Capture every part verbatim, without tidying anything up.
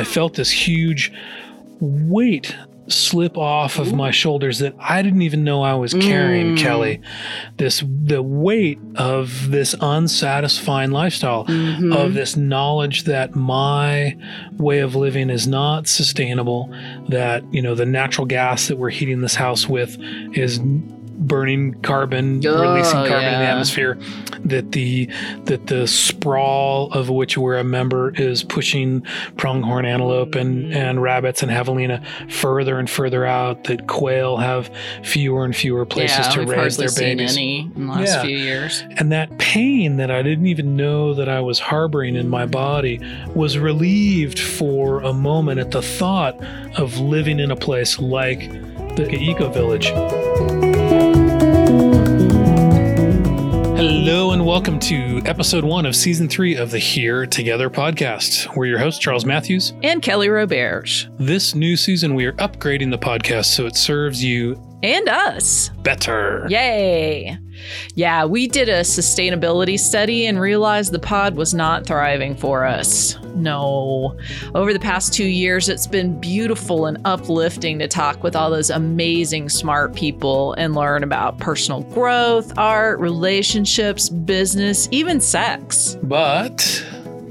I felt this huge weight slip off of my shoulders that I didn't even know I was carrying, Mm. Kelly. This, the weight of this unsatisfying lifestyle, Mhm. of this knowledge that my way of living is not sustainable, that, you know, the natural gas that we're heating this house with is burning carbon, Oh, releasing carbon in the yeah. atmosphere, that the that the sprawl of which we're a member is pushing pronghorn antelope and, and rabbits and javelina further and further out, that quail have fewer and fewer places yeah, to we've raise hardly their seen babies. any in the last Yeah. few years. And that pain that I didn't even know that I was harboring in my body was relieved for a moment at the thought of living in a place like the Eco Village. Hello and welcome to episode one of season three of the Here Together podcast. We're your hosts, Charles Matthews. And Kelly Roberge. This new season, we are upgrading the podcast so it serves you And us. better. Yay. Yeah, we did a sustainability study and realized the pod was not thriving for us. No. Over the past two years, it's been beautiful and uplifting to talk with all those amazing, smart people and learn about personal growth, art, relationships, business, even sex. But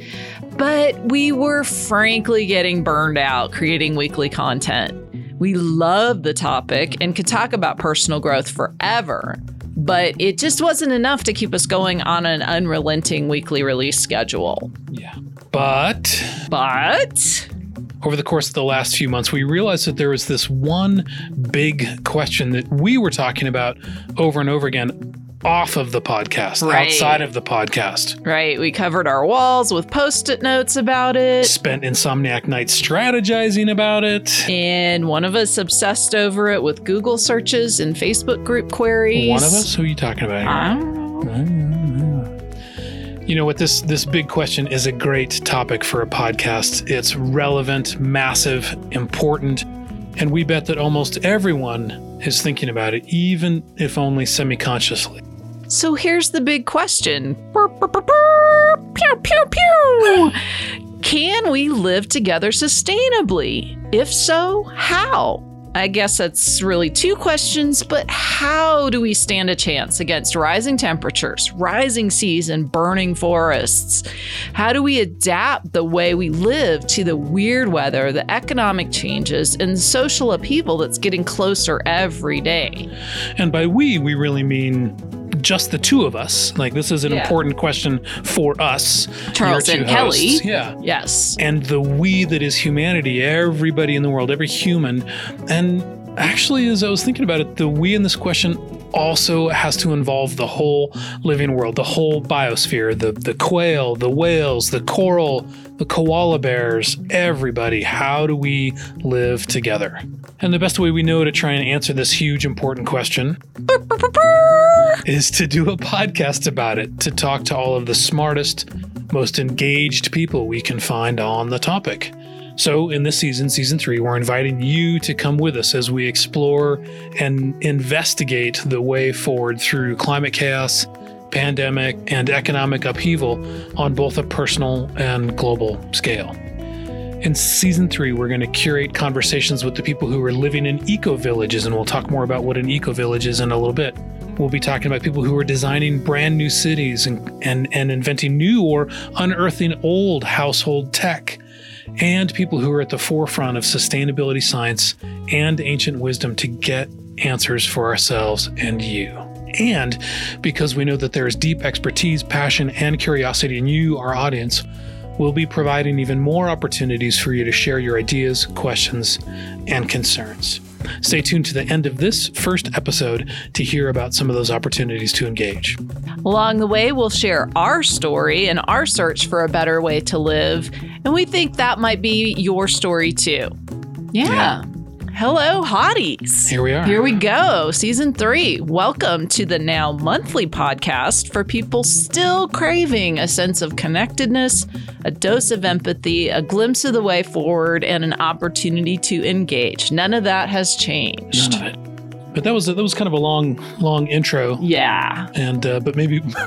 But we were frankly getting burned out creating weekly content. We love the topic and could talk about personal growth forever, but it just wasn't enough to keep us going on an unrelenting weekly release schedule. yeah. But But over the course of the last few months, we realized that there was this one big question that we were talking about over and over again off of the podcast, Right. outside of the podcast. right, we covered our walls with post-it notes about it. Spent insomniac nights strategizing about it. And one of us obsessed over it with Google searches and Facebook group queries. One of us? Who are you talking about here? I don't know. You know what? This this big question is a great topic for a podcast. It's relevant, massive, important, and we bet that almost everyone is thinking about it, even if only semi-consciously. So here's the big question. Burr, burr, burr, burr. Pew, pew, pew. Can we live together sustainably? If so, how? I guess that's really two questions, but how do we stand a chance against rising temperatures, rising seas, and burning forests? How do we adapt the way we live to the weird weather, the economic changes, and the social upheaval that's getting closer every day? And by we, we really mean just the two of us. Like, this is an Yeah. important question for us, Charles your two and Kelly. hosts. Yeah. Yes. And the we that is humanity, everybody in the world, every human. And actually, as I was thinking about it, the we in this question also has to involve the whole living world, the whole biosphere, the, the quail, the whales, the coral, the koala bears, everybody. How do we live together? And the best way we know to try and answer this huge, important question is to do a podcast about it, to talk to all of the smartest, most engaged people we can find on the topic. So in this season, season three, we're inviting you to come with us as we explore and investigate the way forward through climate chaos, pandemic, and economic upheaval on both a personal and global scale. In season three, we're going to curate conversations with the people who are living in eco villages, and we'll talk more about what an eco village is in a little bit. We'll be talking about people who are designing brand new cities and, and, and inventing new or unearthing old household tech, and people who are at the forefront of sustainability science and ancient wisdom to get answers for ourselves and you. And because we know that there is deep expertise, passion, and curiosity in you, our audience, we'll be providing even more opportunities for you to share your ideas, questions, and concerns. Stay tuned to the end of this first episode to hear about some of those opportunities to engage. Along the way, we'll share our story and our search for a better way to live. And we think that might be your story too. Yeah. Yeah. Hello, hotties. Here we are. Here we go. Season three. Welcome to the now monthly podcast for people still craving a sense of connectedness, a dose of empathy, a glimpse of the way forward, and an opportunity to engage. None of that has changed. None of it. But that was that was kind of a long, long intro. Yeah. And uh, but maybe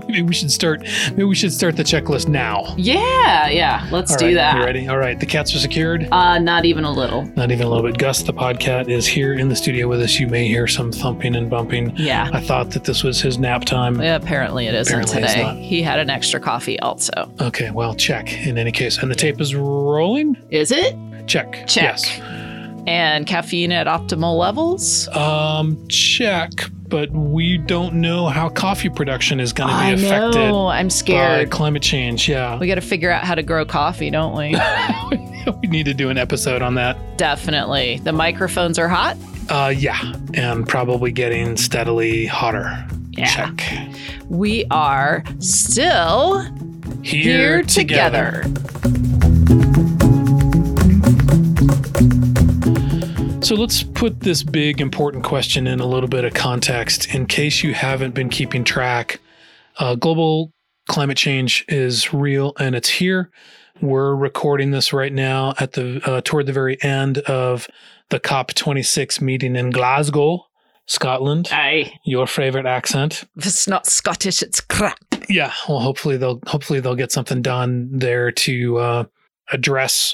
maybe we should start. Maybe we should start the checklist now. Yeah, yeah. Let's All do right, that. You ready? All right. The cats are secured. Uh, not even a little. Not even a little bit. Gus, the podcat, is here in the studio with us. You may hear some thumping and bumping. Yeah. I thought that this was his nap time. Yeah, apparently it isn't Apparently it's today. not. He had an extra coffee also. Okay, well, check in any case. And the tape is rolling? Is it? Check. Check. Yes. And caffeine at optimal levels? Um, check. But we don't know how coffee production is going to be I affected know. I'm by scared. climate change. Yeah. We got to figure out how to grow coffee, don't we? We need to do an episode on that. Definitely. The microphones are hot? Uh, yeah. And probably getting steadily hotter. Yeah. Check. We are still Here, here together. So let's put this big, important question in a little bit of context. In case you haven't been keeping track, uh, global climate change is real and it's here. We're recording this right now at the uh, toward the very end of the COP twenty-six meeting in Glasgow, Scotland. Aye. Your favorite accent. If it's not Scottish, it's crap. Yeah. Well, hopefully they'll hopefully they'll get something done there to uh, address,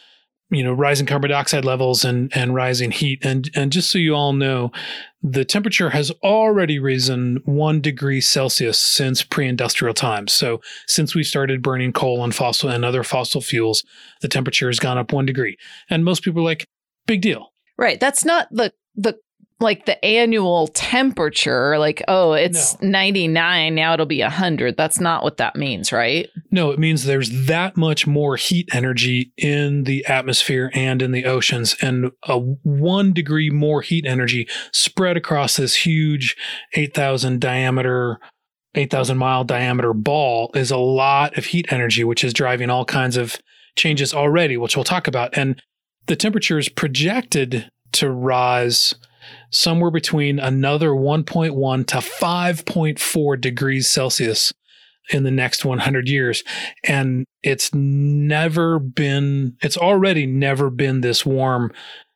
you know, rising carbon dioxide levels and, and rising heat. And, and just so you all know, the temperature has already risen one degree Celsius since pre-industrial times. So since we started burning coal and fossil and other fossil fuels, the temperature has gone up one degree. And most people are like, big deal. Right. That's not the, the, like the annual temperature, like, oh, it's No. ninety-nine, now it'll be one hundred. That's not what that means, right? No, it means there's that much more heat energy in the atmosphere and in the oceans, and a one degree more heat energy spread across this huge eight thousand diameter, eight thousand mile diameter ball is a lot of heat energy, which is driving all kinds of changes already, which we'll talk about. And the temperature is projected to rise somewhere between another one point one to five point four degrees Celsius in the next one hundred years. And it's never been, it's already never been this warm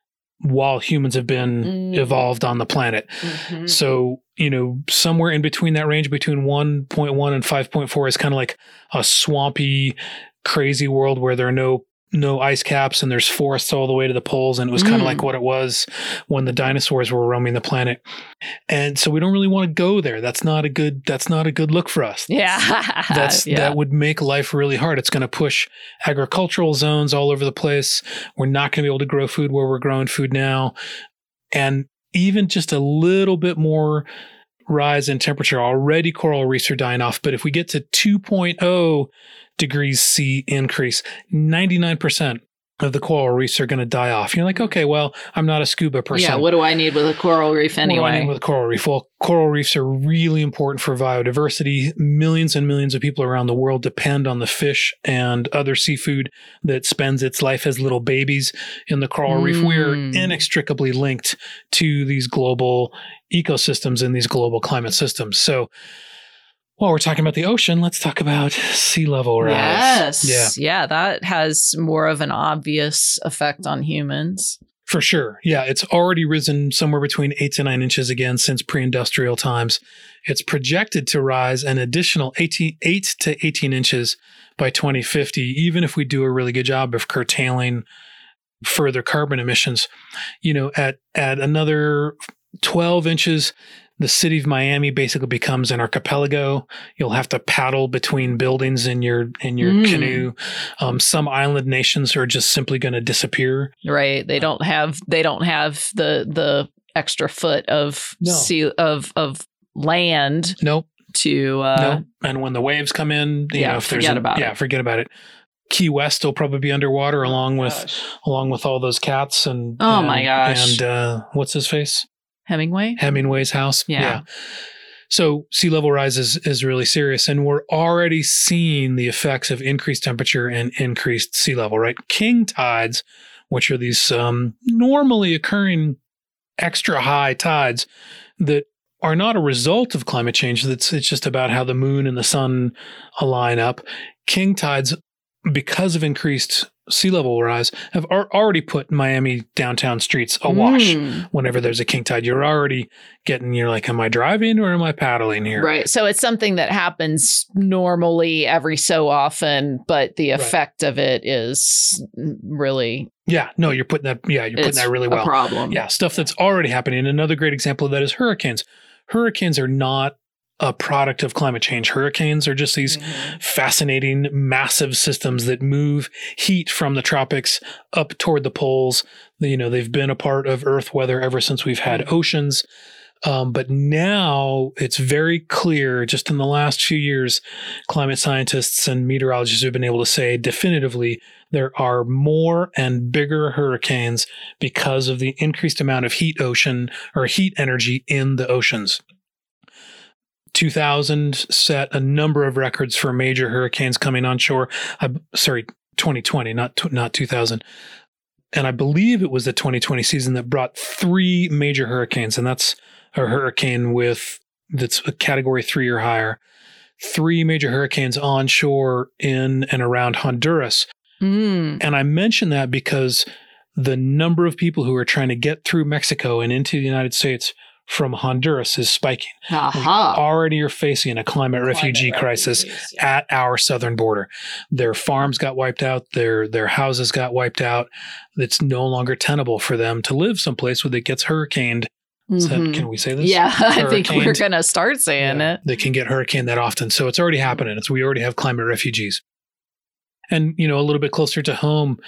while humans have been Mm. evolved on the planet. Mm-hmm. So, you know, somewhere in between that range between one point one and five point four is kind of like a swampy, crazy world where there are no no ice caps and there's forests all the way to the poles. And it was kind of Mm. like what it was when the dinosaurs were roaming the planet. And so we don't really want to go there. That's not a good, that's not a good look for us. Yeah. That's, yeah. that would make life really hard. It's going to push agricultural zones all over the place. We're not going to be able to grow food where we're growing food now. And even just a little bit more rise in temperature, already coral reefs are dying off. But if we get to two point oh degrees C increase, ninety-nine percent of the coral reefs are going to die off. You're like, okay, well, I'm not a scuba person. Yeah, what do I need with a coral reef anyway? What do I need with a coral reef? Well, coral reefs are really important for biodiversity. Millions and millions of people around the world depend on the fish and other seafood that spends its life as little babies in the coral reef. We're Mm. inextricably linked to these global ecosystems and these global climate systems. So while we're talking about the ocean, let's talk about sea level rise. Yes. Yeah. Yeah, that has more of an obvious effect on humans. For sure. Yeah, it's already risen somewhere between eight to nine inches again since pre-industrial times. It's projected to rise an additional eighteen, eight to eighteen inches by twenty fifty, even if we do a really good job of curtailing further carbon emissions. You know, at, at another twelve inches, the city of Miami basically becomes an archipelago. You'll have to paddle between buildings in your in your Mm. canoe. Um, some island nations are just simply going to disappear. Right. They don't have they don't have the the extra foot of No. sea of of land Nope. to uh No, and when the waves come in, you yeah, know, if there's forget a, about yeah, it. forget about it. Key West will probably be underwater along with Gosh. along with all those cats and Oh and- my gosh. and uh, what's his face Hemingway? Hemingway's house. Yeah. So sea level rise is is really serious, and we're already seeing the effects of increased temperature and increased sea level. Right, king tides, which are these um, normally occurring extra high tides that are not a result of climate change. That's it's just about how the moon and the sun align up. King tides because of increased sea level rise, have ar- already put Miami downtown streets awash. Mm. Whenever there's a king tide, you're already getting, you're like, am I driving or am I paddling here? Right. So it's something that happens normally every so often, but the effect right. of it is really... Yeah, no, you're putting that, yeah, you're putting that really well. A problem. Yeah, stuff that's already happening. Another great example of that is hurricanes. Hurricanes are not a product of climate change. Hurricanes are just these mm-hmm. fascinating, massive systems that move heat from the tropics up toward the poles. You know, they've been a part of Earth weather ever since we've had oceans. Um, but now it's very clear, just in the last few years, climate scientists and meteorologists have been able to say definitively there are more and bigger hurricanes because of the increased amount of heat ocean or heat energy in the oceans. two thousand set a number of records for major hurricanes coming onshore. I, sorry, twenty twenty, not not two thousand. And I believe it was the twenty twenty season that brought three major hurricanes, and that's a hurricane with that's a category three or higher. Three major hurricanes onshore in and around Honduras. Mm. And I mention that because the number of people who are trying to get through Mexico and into the United States from Honduras is spiking. Aha. We already are facing a climate, climate refugee crisis yeah. at our southern border. Their farms got wiped out. Their their houses got wiped out. It's no longer tenable for them to live someplace where it gets hurricaned. Mm-hmm. That, can we say this? Yeah, I think we're going to start saying yeah, it. They can get hurricaned that often. So it's already happening. It's, we already have climate refugees. And, you know, a little bit closer to home,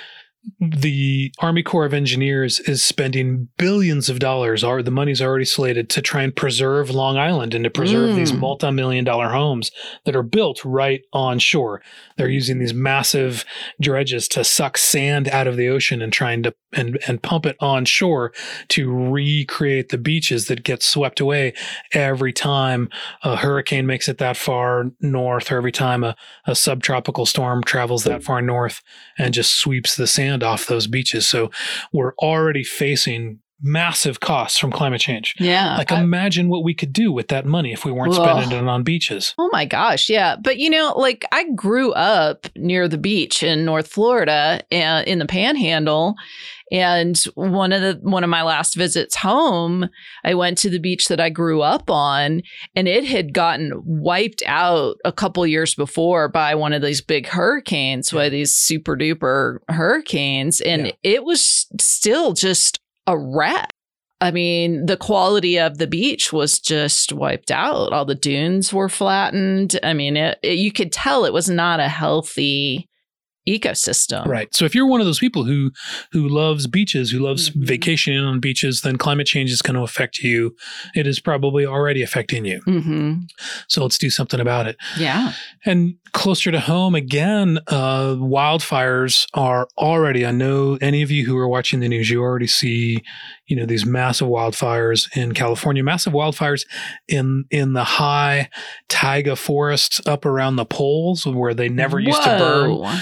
the Army Corps of Engineers is spending billions of dollars, or the money's already slated, to try and preserve Long Island and to preserve mm. these multi-million dollar homes that are built right on shore. They're using these massive dredges to suck sand out of the ocean and trying to and, and pump it on shore to recreate the beaches that get swept away every time a hurricane makes it that far north, or every time a, a subtropical storm travels that far north and just sweeps the sand off those beaches. So we're already facing massive costs from climate change. Yeah. Like I, imagine what we could do with that money if we weren't ugh. spending it on beaches. Oh my gosh. Yeah. But you know, like I grew up near the beach in North Florida uh, in the Panhandle. And one of the one of my last visits home, I went to the beach that I grew up on, and it had gotten wiped out a couple years before by one of these big hurricanes, by these super duper hurricanes. And yeah. it was still just a wreck. I mean, the quality of the beach was just wiped out. All the dunes were flattened. I mean, it, it, you could tell it was not a healthy ecosystem. Right. So if you're one of those people who who loves beaches, who loves mm-hmm. vacationing on beaches, then climate change is going to affect you. It is probably already affecting you. Mm-hmm. So let's do something about it. Yeah. And closer to home, again, uh, wildfires are already, I know any of you who are watching the news, you already see, you know, these massive wildfires in California, massive wildfires in in the high taiga forests up around the poles where they never used Whoa. to burn.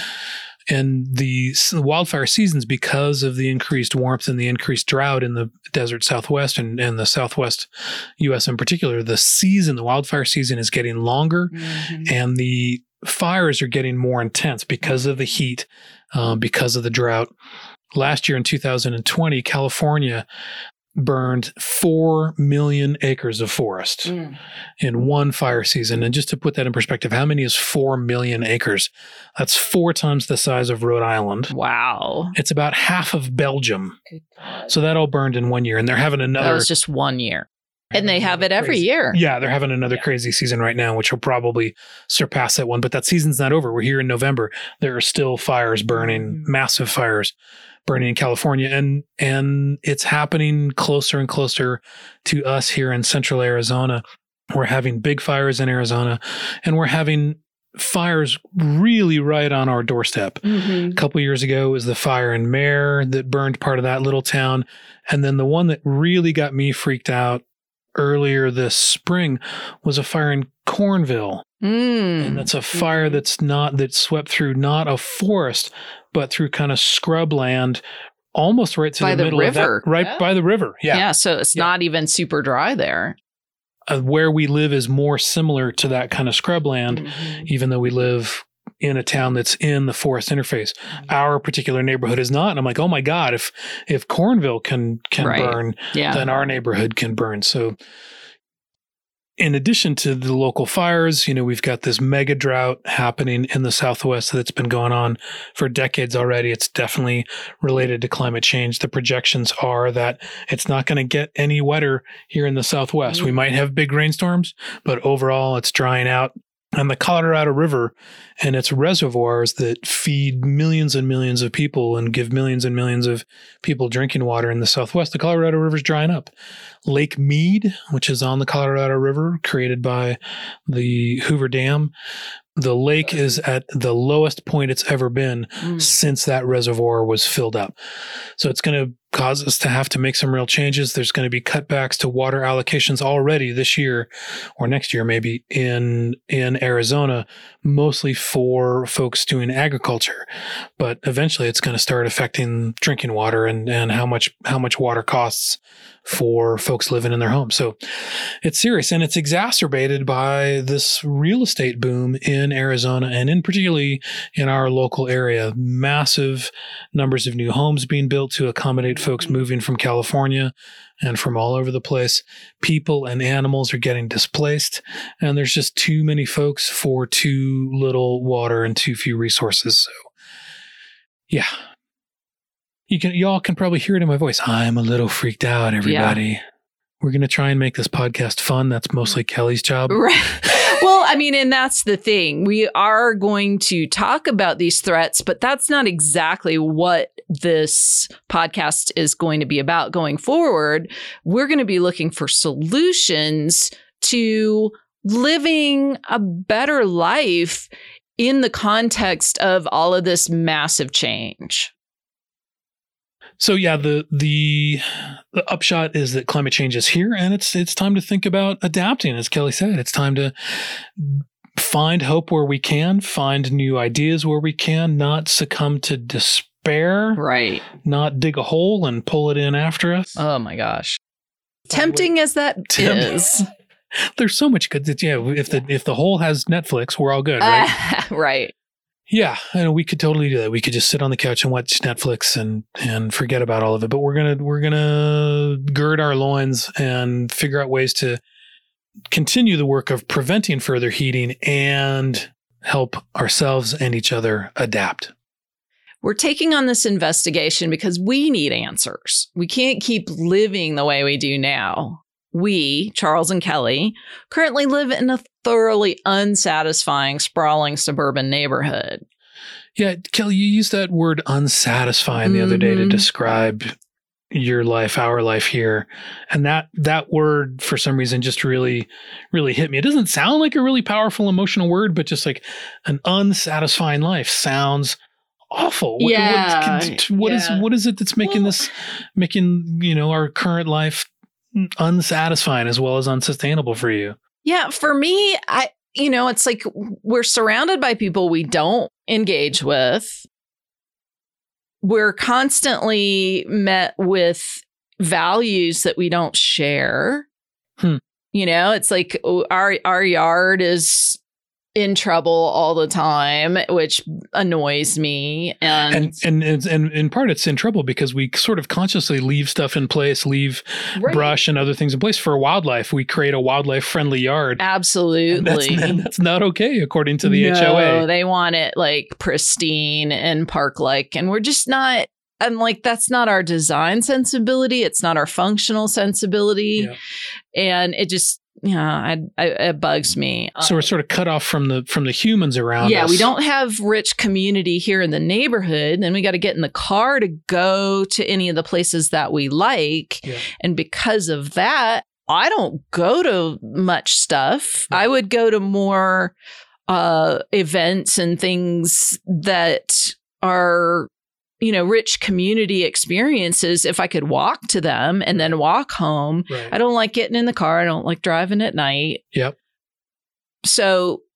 And the wildfire seasons, because of the increased warmth and the increased drought in the desert Southwest and, and the Southwest U S in particular, the season, the wildfire season is getting longer mm-hmm. and the fires are getting more intense because of the heat, uh, because of the drought. Last year in two thousand twenty, California burned four million acres of forest mm. in one fire season. And just to put that in perspective, how many is four million acres? That's four times the size of Rhode Island. Wow. It's about half of Belgium. So that all burned in one year. And they're having another. That was just one year. And they have it every crazy. year. Yeah, they're having another yeah. crazy season right now, which will probably surpass that one. But that season's not over. We're here in November. There are still fires burning, mm. massive fires burning in California. And and it's happening closer and closer to us here in central Arizona. We're having big fires in Arizona, and we're having fires really right on our doorstep. Mm-hmm. A couple years ago was the fire in Mare that burned part of that little town. And then the one that really got me freaked out earlier this spring was a fire in Cornville. Mm. And that's a fire that's not, that swept through not a forest, but through kind of scrubland, almost right to by the, the middle river. of that, right yeah. by the river. Yeah. Yeah. So it's yeah. not even super dry there. Uh, where we live is more similar to that kind of scrubland, mm-hmm. even though we live in a town that's in the forest interface. Mm-hmm. Our particular neighborhood is not. And I'm like, oh my God, if if Cornville can can right. burn, yeah. then our neighborhood can burn. So in addition to the local fires, you know, we've got this mega drought happening in the Southwest that's been going on for decades already. It's definitely related to climate change. The projections are that it's not going to get any wetter here in the Southwest. Mm-hmm. We might have big rainstorms, but overall it's drying out. And the Colorado River and its reservoirs that feed millions and millions of people and give millions and millions of people drinking water in the Southwest, the Colorado River is drying up. Lake Mead, which is on the Colorado River, created by the Hoover Dam, the lake is at the lowest point it's ever been mm. since that reservoir was filled up. So it's going to cause us to have to make some real changes. There's going to be cutbacks to water allocations already this year or next year, maybe in, in Arizona, mostly for folks doing agriculture. But eventually it's going to start affecting drinking water and, and how much, how much water costs for folks living in their homes. So it's serious, and it's exacerbated by this real estate boom in Arizona and in particularly in our local area. Massive numbers of new homes being built to accommodate folks moving from California and from all over the place. People and animals are getting displaced, and there's just too many folks for too little water and too few resources. So yeah. You can, y'all can probably hear it in my voice. I'm a little freaked out, everybody. Yeah. We're going to try and make this podcast fun. That's mostly Kelly's job. Right. Well, I mean, and that's the thing. We are going to talk about these threats, but that's not exactly what this podcast is going to be about going forward. We're going to be looking for solutions to living a better life in the context of all of this massive change. So yeah, the, the the upshot is that climate change is here, and it's it's time to think about adapting. As Kelly said, it's time to find hope where we can, find new ideas where we can, not succumb to despair, right? Not dig a hole and pull it in after us. Oh my gosh, tempting as that Tempting. is. There's so much good. That, yeah, if the if the hole has Netflix, we're all good, right? Uh, right. Yeah, and we could totally do that. We could just sit on the couch and watch Netflix and, and forget about all of it. But we're gonna we're gonna gird our loins and figure out ways to continue the work of preventing further heating and help ourselves and each other adapt. We're taking on this investigation because we need answers. We can't keep living the way we do now. We, Charles and Kelly, currently live in a thoroughly unsatisfying, sprawling suburban neighborhood. Yeah, Kelly, you used that word unsatisfying the mm-hmm. other day to describe your life, our life here. And that that word, for some reason, just really, really hit me. It doesn't sound like a really powerful emotional word, but just like an unsatisfying life sounds awful. What, yeah. What, what, yeah. is, what is it that's making well, this, making, you know, our current life unsatisfying as well as unsustainable for you? Yeah, for me, I you know, it's like we're surrounded by people we don't engage with. We're constantly met with values that we don't share. Hmm. You know, it's like our our yard is in trouble all the time, which annoys me. And and and, and in part, it's in trouble because we sort of consciously leave stuff in place, leave right. brush and other things in place for wildlife. We create a wildlife-friendly yard. Absolutely. And that's, and that's not okay, according to the no, H O A. No, they want it like pristine and park-like, and we're just not. And like, that's not our design sensibility. It's not our functional sensibility. Yeah. And it just, yeah, I, I, it bugs me. So we're sort of cut off from the from the humans around yeah, us. We don't have rich community here in the neighborhood. Then we got to get in the car to go to any of the places that we like. Yeah. And because of that, I don't go to much stuff. Yeah. I would go to more uh, events and things that are, you know, rich community experiences if I could walk to them and then walk home. Right. I don't like getting in the car. I don't like driving at night. Yep. So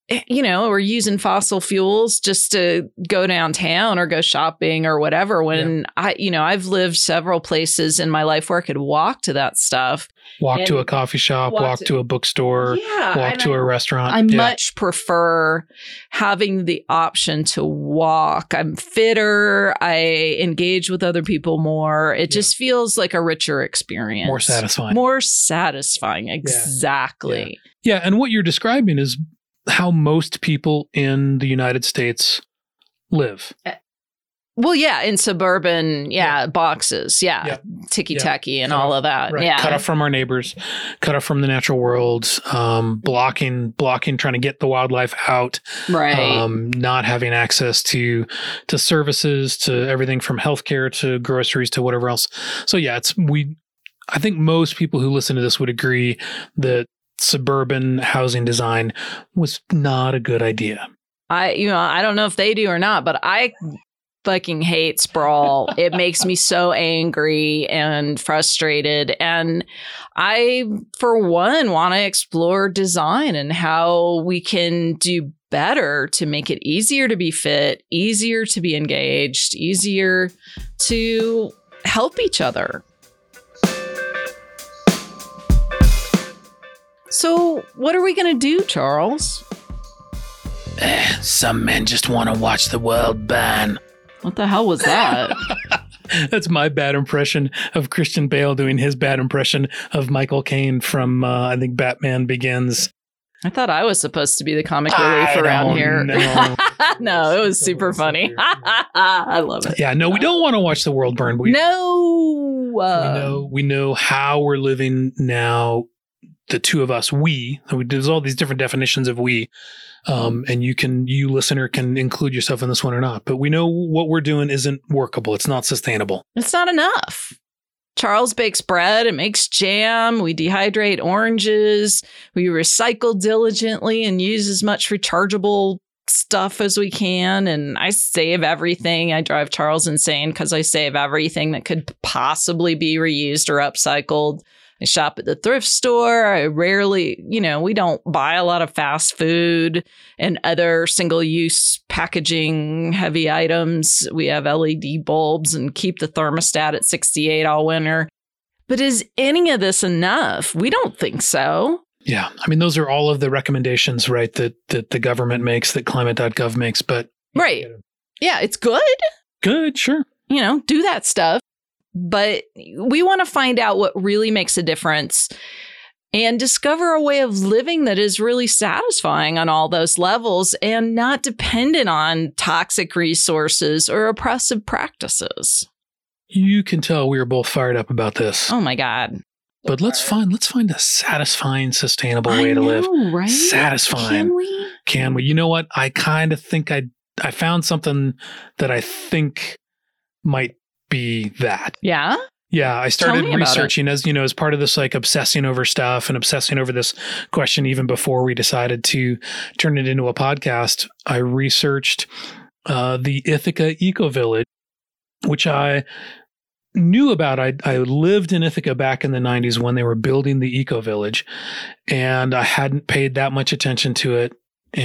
you know, we're using fossil fuels just to go downtown or go shopping or whatever. When yeah. I, you know, I've lived several places in my life where I could walk to that stuff. Walk to a coffee shop, walk, walk to, to a bookstore, yeah, walk to I, a restaurant. I yeah. much prefer having the option to walk. I'm fitter. I engage with other people more. It yeah. just feels like a richer experience. More satisfying. More satisfying. Exactly. Yeah. yeah. And what you're describing is how most people in the United States live. Well, yeah, in suburban, yeah, yeah. boxes, yeah, yeah. ticky-tacky yeah. and cut all off, of that, right. yeah. Cut off from our neighbors, cut off from the natural world, um, blocking, blocking, trying to get the wildlife out, right? Um, not having access to to services, to everything from healthcare to groceries to whatever else. So yeah, it's we. I think most people who listen to this would agree that suburban housing design was not a good idea. I, you know, I don't know if they do or not, but I fucking hate sprawl. It makes me so angry and frustrated. And I, for one, want to explore design and how we can do better to make it easier to be fit, easier to be engaged, easier to help each other. So what are we going to do, Charles? Eh, some men just want to watch the world burn. What the hell was that? That's my bad impression of Christian Bale doing his bad impression of Michael Caine from, uh, I think, Batman Begins. I thought I was supposed to be the comic relief I around here. Know. No, it was super funny. I love it. Yeah, no, we don't want to watch the world burn. We, no. Uh, we know we know how we're living now. The two of us, we, there's all these different definitions of we. Um, and you can, you listener can include yourself in this one or not, but we know what we're doing isn't workable. It's not sustainable. It's not enough. Charles bakes bread and makes jam. We dehydrate oranges. We recycle diligently and use as much rechargeable stuff as we can. And I save everything. I drive Charles insane because I save everything that could possibly be reused or upcycled. I shop at the thrift store. I rarely, you know, we don't buy a lot of fast food and other single-use packaging heavy items. We have L E D bulbs and keep the thermostat at sixty-eight all winter. But is any of this enough? We don't think so. Yeah. I mean, those are all of the recommendations, right, that, that the government makes, that climate dot gov makes. But right. Yeah, it's good. Good, sure. You know, do that stuff. But we want to find out what really makes a difference and discover a way of living that is really satisfying on all those levels and not dependent on toxic resources or oppressive practices. You can tell we are both fired up about this. Oh, my God. But let's find let's find a satisfying, sustainable way I to know, live. Right? Satisfying. Can we? Can we? You know what? I kind of think I I found something that I think might be that. Yeah? Yeah, I started researching as, you know, as part of this like obsessing over stuff and obsessing over this question even before we decided to turn it into a podcast. I researched uh, the Ithaca Eco Village, which I knew about. I, I lived in Ithaca back in the nineties when they were building the Eco Village, and I hadn't paid that much attention to it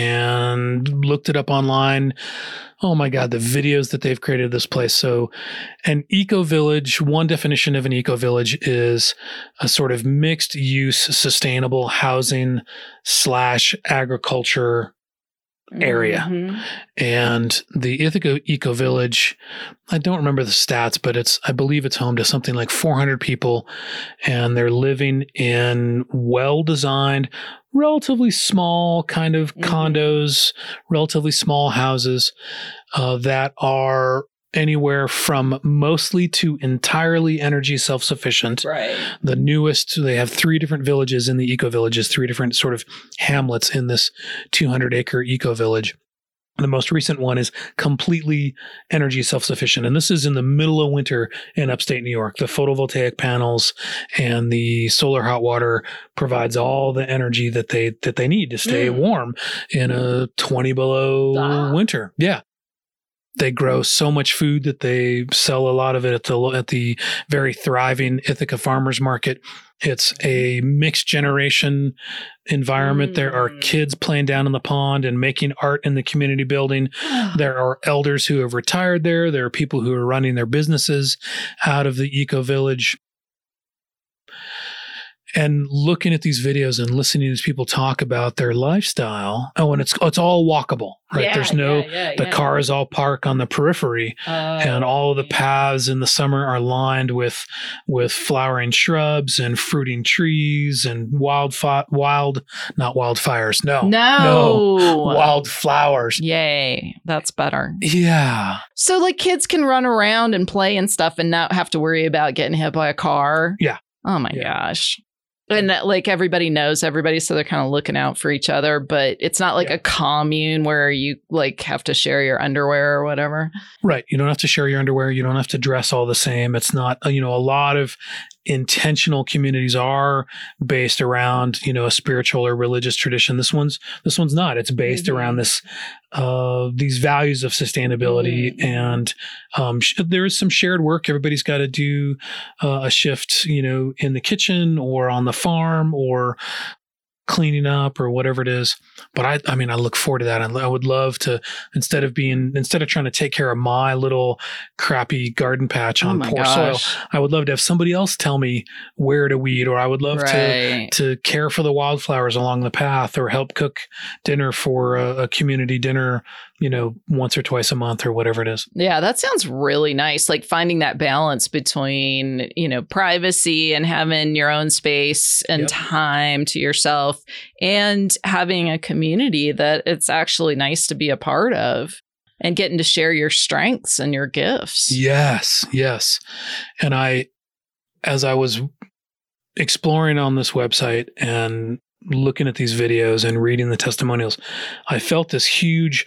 and looked it up online. Oh my God, the videos that they've created of this place. So an eco village, one definition of an eco village is a sort of mixed use, sustainable housing slash agriculture area. Mm-hmm. And the Ithaca Eco Village, I don't remember the stats, but it's, I believe it's home to something like four hundred people, and they're living in well-designed, relatively small kind of mm-hmm. condos, relatively small houses uh, that are anywhere from mostly to entirely energy self-sufficient. Right. The newest, they have three different villages in the eco villages, three different sort of hamlets in this two hundred acre eco village. The most recent one is completely energy self-sufficient. And this is in the middle of winter in upstate New York. The photovoltaic panels and the solar hot water provides all the energy that they that they need to stay mm. warm in a twenty below ah. winter. Yeah. They grow so much food that they sell a lot of it at the at the very thriving Ithaca Farmers Market. It's a mixed generation environment. Mm. There are kids playing down in the pond and making art in the community building. There are elders who have retired there. There are people who are running their businesses out of the eco village. And looking at these videos and listening to these people talk about their lifestyle. Oh, and it's it's all walkable, right? Yeah, There's no, yeah, yeah, the yeah. cars all park on the periphery, Oh, and all of the paths in the summer are lined with with flowering shrubs and fruiting trees and wild, fi- wild, not wildfires, no, No. no, wildflowers. Yay. That's better. Yeah, So like kids can run around and play and stuff and not have to worry about getting hit by a car. Yeah. Oh my Yeah. gosh. And that, like everybody knows everybody, so they're kind of looking out for each other, but it's not like Yeah. a commune where you like have to share your underwear or whatever. right. You don't have to share your underwear. You don't have to dress all the same. It's not, you know, a lot of intentional communities are based around, you know, a spiritual or religious tradition. This one's, this one's not. It's based Mhm. around this, uh, these values of sustainability. Mhm. And um, sh- there is some shared work. Everybody's got to do uh, a shift, you know, in the kitchen or on the farm or cleaning up or whatever it is. But I, I mean, I look forward to that. I, I would love to, instead of being, instead of trying to take care of my little crappy garden patch Oh on my poor soil, gosh. I would love to have somebody else tell me where to weed, or I would love Right. to, to care for the wildflowers along the path, or help cook dinner for a, a community dinner, you know, once or twice a month or whatever it is. Yeah, that sounds really nice. Like finding that balance between, you know, privacy and having your own space and Yep. time to yourself, and having a community that it's actually nice to be a part of, and getting to share your strengths and your gifts. Yes, yes. And I, as I was exploring on this website and looking at these videos and reading the testimonials, I felt this huge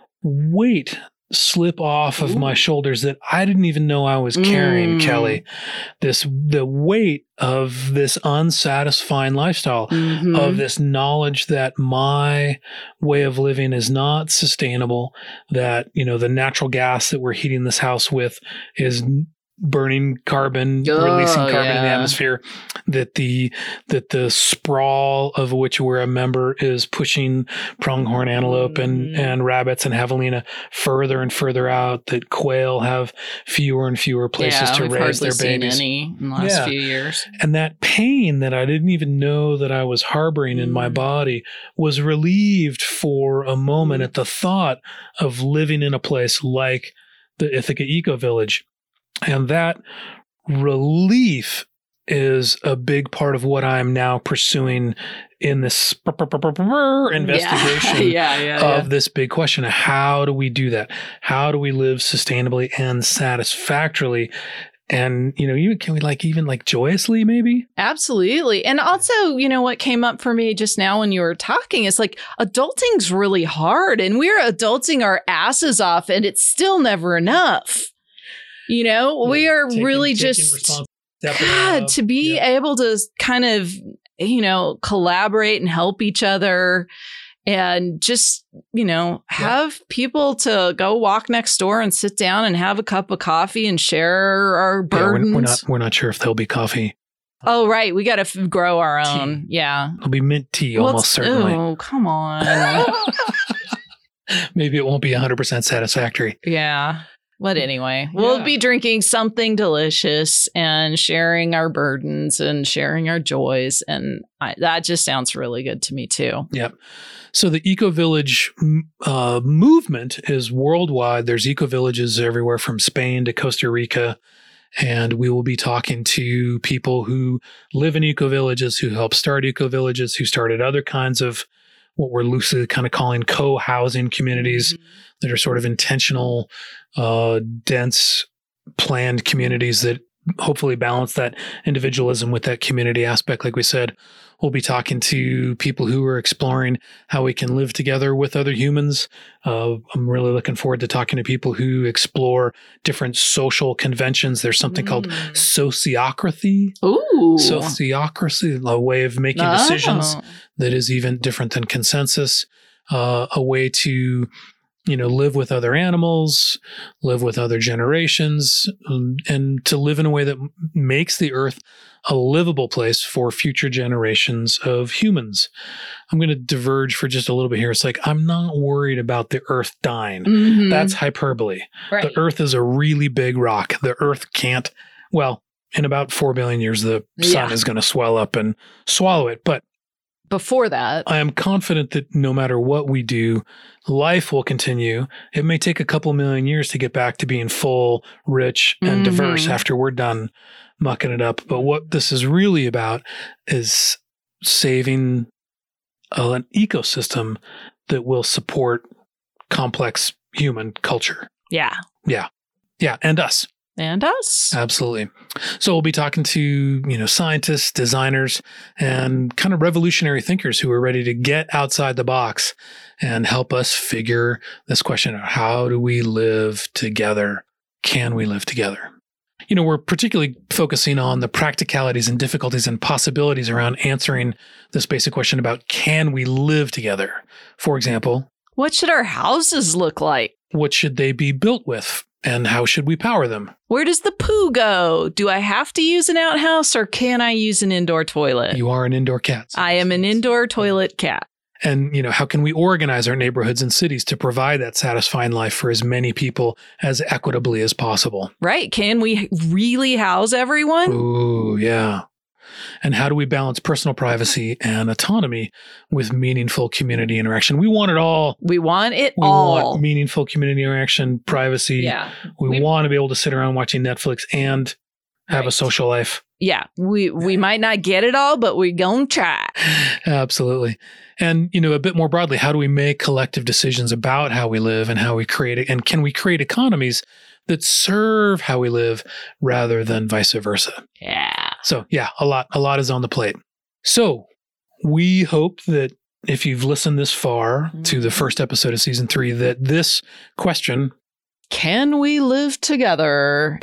weight slip off of Ooh. my shoulders that I didn't even know I was carrying, Mm. Kelly. This, the weight of this unsatisfying lifestyle, Mhm. of this knowledge that my way of living is not sustainable, that, you know, the natural gas that we're heating this house with is burning carbon, Oh, releasing carbon in the yeah. atmosphere, that the that the sprawl of which we're a member is pushing pronghorn antelope and, Mm. and rabbits and javelina further and further out, that quail have fewer and fewer places yeah, to we've raise hardly their seen babies. any in the last Yeah. few years. And that pain that I didn't even know that I was harboring in my Mm. body was relieved for a moment Mm. at the thought of living in a place like the Ithaca Eco Village. And that relief is a big part of what I'm now pursuing in this investigation Yeah, yeah, yeah, of yeah. this big question. How do we do that? How do we live sustainably and satisfactorily? And, you know, even can we like even like joyously maybe? Absolutely. And also, you know, what came up for me just now when you were talking is like adulting's really hard, and we're adulting our asses off, and it's still never enough. You know, we are Taking- really taking just, responsibility, stepping God, up. to be Yeah. able to kind of, you know, collaborate and help each other, and just, you know, have people to go walk next door and sit down and have a cup of coffee and share our Yeah, burdens. we're, we're not we're not sure if there'll be coffee. Oh, right. We got to f- grow our own. Tea. Yeah. It'll be mint tea Well, almost it's- certainly. Oh, come on. Maybe it won't be one hundred percent satisfactory. Yeah. But anyway, we'll Yeah. be drinking something delicious and sharing our burdens and sharing our joys. And I, that just sounds really good to me, too. Yep. So the Eco Village uh, movement is worldwide. There's eco villages everywhere from Spain to Costa Rica. And we will be talking to people who live in eco villages, who help start eco villages, who started other kinds of what we're loosely kind of calling co-housing communities that are sort of intentional, uh, dense, planned communities that hopefully balance that individualism with that community aspect. Like we said, we'll be talking to people who are exploring how we can live together with other humans. Uh, I'm really looking forward to talking to people who explore different social conventions. There's something called Mm. sociocracy. Ooh. Sociocracy, a way of making decisions Oh. that is even different than consensus, uh, a way to you know, live with other animals, live with other generations, um, and to live in a way that m- makes the earth a livable place for future generations of humans. I'm going to diverge for just a little bit here. It's like, I'm not worried about the earth dying. Mhm. That's hyperbole. Right. The earth is a really big rock. The earth can't, well, in about four billion years, the sun Yeah. is going to swell up and swallow it. But Before that, I am confident that no matter what we do, life will continue. It may take a couple million years to get back to being full, rich, and Mhm. diverse after we're done mucking it up. But what this is really about is saving uh, an ecosystem that will support complex human culture. yeah. Yeah. Yeah. And us. And us. Absolutely. So we'll be talking to, you know, scientists, designers, and kind of revolutionary thinkers who are ready to get outside the box and help us figure this question out. How do we live together? Can we live together? You know, we're particularly focusing on the practicalities and difficulties and possibilities around answering this basic question about can we live together? For example, What should our houses look like? what should they be built with? And how should we power them? Where does the poo go? Do I have to use an outhouse or can I use an indoor toilet? You are an indoor cat. I am an indoor toilet cat. And, you know, how can we organize our neighborhoods and cities to provide that satisfying life for as many people as equitably as possible? Right. Can we really house everyone? Ooh, yeah. And how do we balance personal privacy and autonomy with meaningful community interaction? We want it all. We want it We all. want meaningful community interaction, privacy. yeah. We, We- want to be able to sit around watching Netflix and have a Right. social life. Yeah. We we might not get it all, but we're going to try. Absolutely. And, you know, a bit more broadly, how do we make collective decisions about how we live and how we create it? And can we create economies that serve how we live rather than vice versa? Yeah. So yeah, a lot, a lot is on the plate. So we hope that if you've listened this far to the first episode of season three, that this question, Can we live together?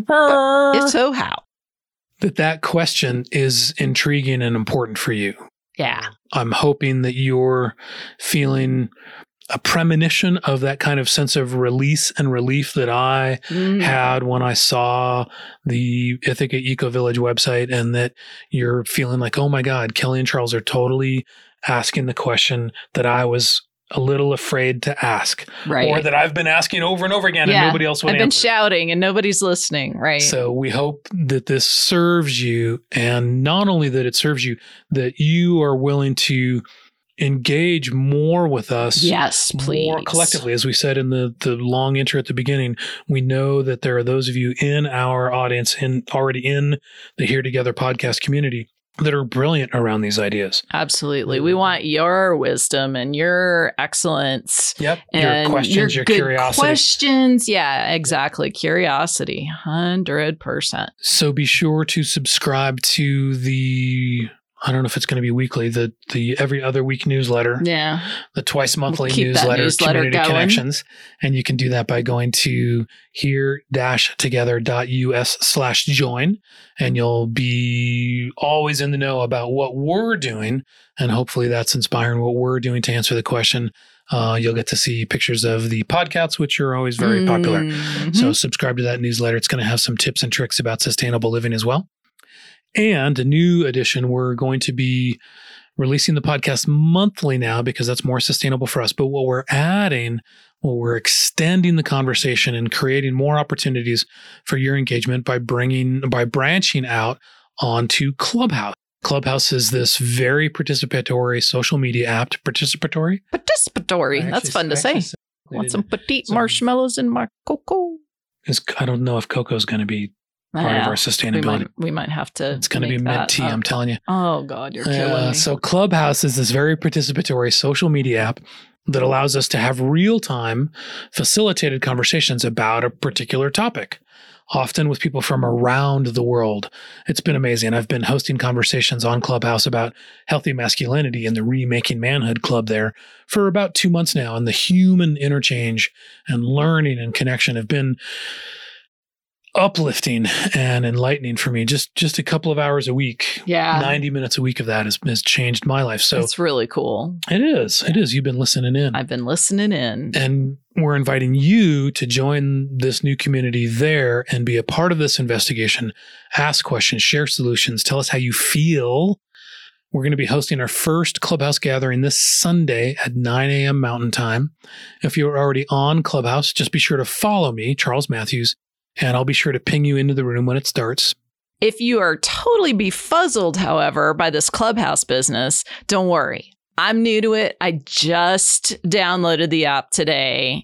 If so, how? that that question is intriguing and important for you. Yeah. I'm hoping that you're feeling a premonition of that kind of sense of release and relief that I Mm. had when I saw the Ithaca Eco Village website, and that you're feeling like, oh my God, Kelly and Charles are totally asking the question that I was a little afraid to ask, Right. or that I've been asking over and over again Yeah. and nobody else would I've been answer. shouting and nobody's listening. Right. So we hope that this serves you, and not only that it serves you, that you are willing to engage more with us. yes, please. More collectively. As we said in the, the long intro at the beginning, we know that there are those of you in our audience, in already in the Here Together podcast community, that are brilliant around these ideas. Absolutely. We want your wisdom and your excellence. Yep. And your questions, your, good curiosity. questions. Yeah, exactly. Curiosity. one hundred percent. So be sure to subscribe to the, I don't know if it's going to be weekly, the the every other week newsletter, Yeah. the twice monthly We'll keep that newsletter, newsletter Community going. Connections. And you can do that by going to here-together.us slash join. And you'll be always in the know about what we're doing. And hopefully that's inspiring what we're doing to answer the question. Uh, you'll get to see pictures of the podcasts, which are always very popular. Mhm. So subscribe to that newsletter. It's going to have some tips and tricks about sustainable living as well. And a new addition, we're going to be releasing the podcast monthly now because that's more sustainable for us. But what we're adding, well, we're extending the conversation and creating more opportunities for your engagement by bringing, by branching out onto Clubhouse. Clubhouse is this very participatory social media app. Participatory? Participatory. I That's actually- fun to I say. actually said- I Want some didn't- petite so- marshmallows in my cocoa? Is- I don't know if cocoa's going to be part of Yeah, our we sustainability. might, we might have to. It's going to be make mint that tea, up. I'm telling you. Oh, God, you're killing Uh, me. so Clubhouse is this very participatory social media app that allows us to have real-time facilitated conversations about a particular topic, often with people from around the world. It's been amazing. I've been hosting conversations on Clubhouse about healthy masculinity and the Remaking Manhood Club there for about two months now. And the human interchange and learning and connection have been uplifting and enlightening for me. Just just a couple of hours a week, Yeah. ninety minutes a week of that has, has changed my life. So It's really cool. it is. It is. You've been listening in. I've been listening in. And we're inviting you to join this new community there and be a part of this investigation. Ask questions, share solutions, tell us how you feel. We're going to be hosting our first Clubhouse gathering this Sunday at nine a.m. Mountain Time. If you're already on Clubhouse, just be sure to follow me, Charles Matthews, and I'll be sure to ping you into the room when it starts. If you are totally befuzzled, however, by this Clubhouse business, don't worry. I'm new to it. I just downloaded the app today.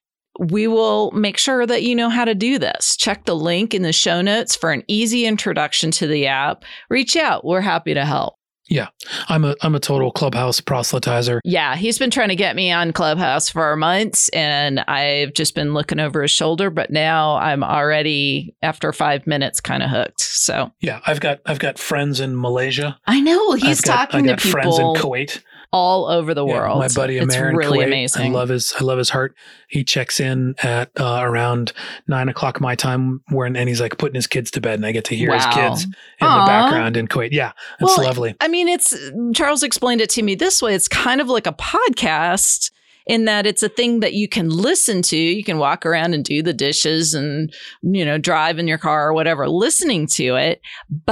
We will make sure that you know how to do this. Check the link in the show notes for an easy introduction to the app. Reach out. We're happy to help. Yeah, I'm a I'm a total Clubhouse proselytizer. Yeah, he's been trying to get me on Clubhouse for months, and I've just been looking over his shoulder. But now I'm already, after five minutes, kind of hooked. So Yeah, I've got I've got friends in Malaysia. I know he's I've got, talking I got to people friends in Kuwait. all over the Yeah, world. my buddy it's Amir in really Kuwait. amazing. I love his I love his heart. He checks in at uh, around nine o'clock my time, where and he's like putting his kids to bed, and I get to hear his Wow. kids in Aw. the background in Kuwait. Yeah, it's Well, lovely. I mean, it's Charles explained it to me this way. It's kind of like a podcast in that it's a thing that you can listen to. You can walk around and do the dishes and, you know, drive in your car or whatever, listening to it.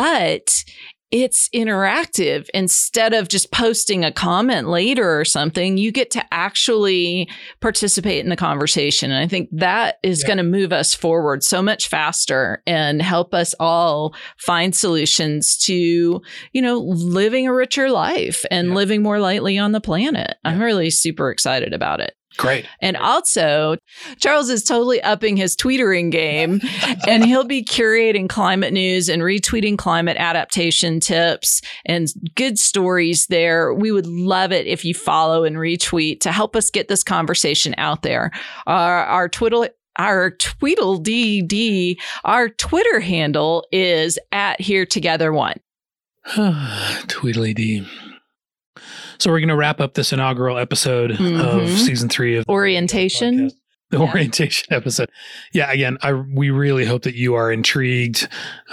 But it's interactive. Instead of just posting a comment later or something, you get to actually participate in the conversation. And I think that is Yeah. going to move us forward so much faster and help us all find solutions to, you know, living a richer life and Yeah. living more lightly on the planet. I'm Yeah. really super excited about it. Great. And also, Charles is totally upping his tweetering game, and he'll be curating climate news and retweeting climate adaptation tips and good stories there. We would love it if you follow and retweet to help us get this conversation out there. Our, our Twitter. Our Tweedledee, our Twitter handle is at Here Together One. Tweedledee. So we're going to wrap up this inaugural episode Mhm. of season three of Orientation. podcast. The Yeah. orientation episode. Yeah, again, I we really hope that you are intrigued.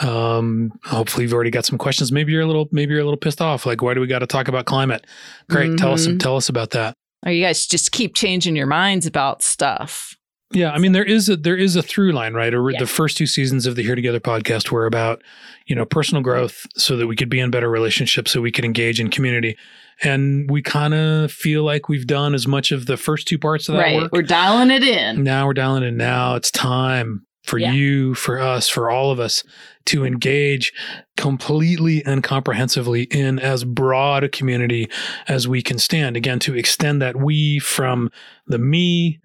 Um, hopefully you've already got some questions. Maybe you're a little maybe you're a little pissed off. Like, why do we got to talk about climate? Great. Tell us Mhm. tell us about that. Or you guys just keep changing your minds about stuff. Yeah, I mean there is a there is a through line, right? Or Yeah. the first two seasons of the Here Together podcast were about, you know, personal growth so that we could be in better relationships, so we could engage in community. And we kind of feel like we've done as much of the first two parts of that Right. work. We're dialing it in. Now we're dialing in. Now it's time for Yeah. you, for us, for all of us to engage completely and comprehensively in as broad a community as we can stand. Again, to extend that we from the me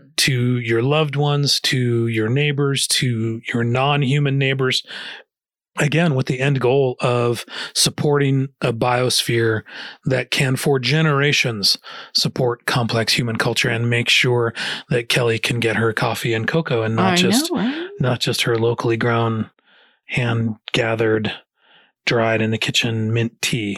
to your loved ones, to your neighbors, to your non-human neighbors. Again, with the end goal of supporting a biosphere that can, for generations, support complex human culture and make sure that Kelly can get her coffee and cocoa and not I just know, right? not just her locally grown, hand gathered, dried in the kitchen mint tea.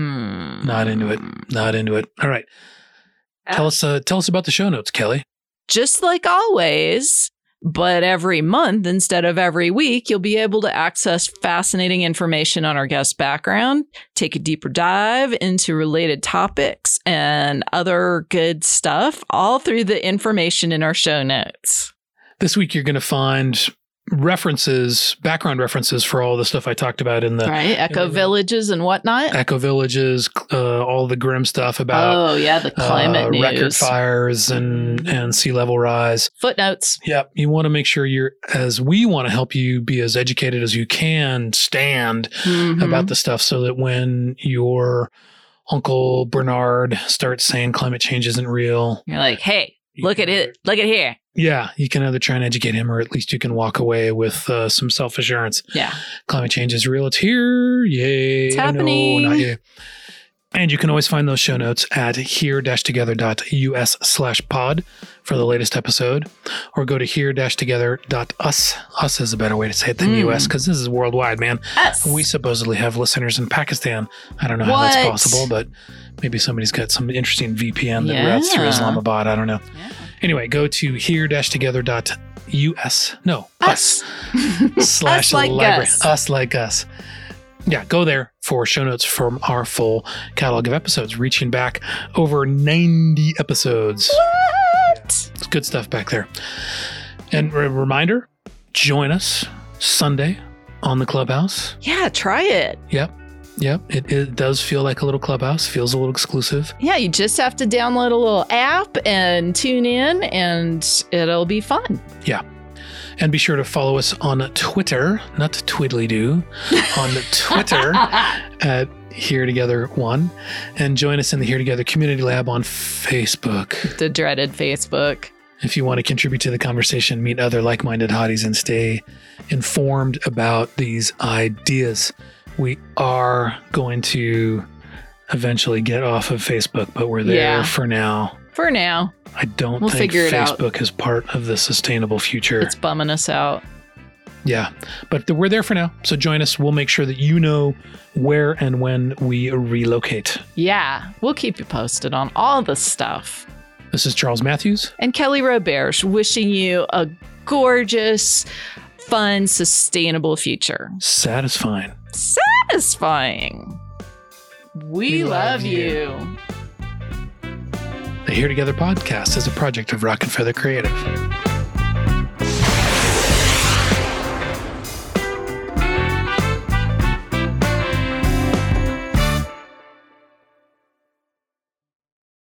Mm. Not into it. Not into it. All right. Tell us uh, tell us about the show notes, Kelly. Just like always, but every month instead of every week, you'll be able to access fascinating information on our guest background, take a deeper dive into related topics and other good stuff, all through the information in our show notes. This week you're going to find references, background references for all the stuff I talked about in the Right? Eco the- villages and whatnot. Eco Villages, uh, all the grim stuff about Oh, yeah, the climate uh, news. record fires and, and sea level rise. Footnotes. Yep. You want to make sure you're, as we want to help you be as educated as you can stand Mhm. about the stuff so that when your Uncle Bernard starts saying climate change isn't real, You're like, hey, you look can at it. Look at here. Yeah, you can either try and educate him, or at least you can walk away with uh, some self assurance. Yeah. Climate change is real. It's here. Yay. It's happening. No, not yay. And you can always find those show notes at here-together.us slash pod for the latest episode, or go to here-together.us. Us is a better way to say it than Mm. U S, because this is worldwide, man. Us. We supposedly have listeners in Pakistan. I don't know how What? that's possible, but maybe somebody's got some interesting V P N that routes through Yeah. Islamabad. I don't know. Yeah. Anyway, go to here together dot U S. No, us. Us. slash Us like library. us. Us like us. Yeah, go there for show notes from our full catalog of episodes, reaching back over ninety episodes. What? It's good stuff back there. And a reminder, join us Sunday on the Clubhouse. Yeah, try it. Yep. Yep. It, it does feel like a little Clubhouse, feels a little exclusive. Yeah, you just have to download a little app and tune in, and it'll be fun. Yeah. And be sure to follow us on Twitter, not Twiddly-doo, on Twitter at Here Together One, and join us in the Here Together Community Lab on Facebook. The dreaded Facebook. If you want to contribute to the conversation, meet other like-minded hotties, and stay informed about these ideas. We are going to eventually get off of Facebook, but we're there Yeah. for now. For now, I don't We'll think figure it out. Facebook is part of the sustainable future. it's bumming us out. Yeah, but th- we're there for now. So join us. We'll make sure that you know where and when we relocate. Yeah, we'll keep you posted on all the stuff. This is Charles Matthews. And Kelly Roberge wishing you a gorgeous, fun, sustainable future. Satisfying. Satisfying. We, We love love you. you. The Here Together podcast is a project of Rock and Feather Creative.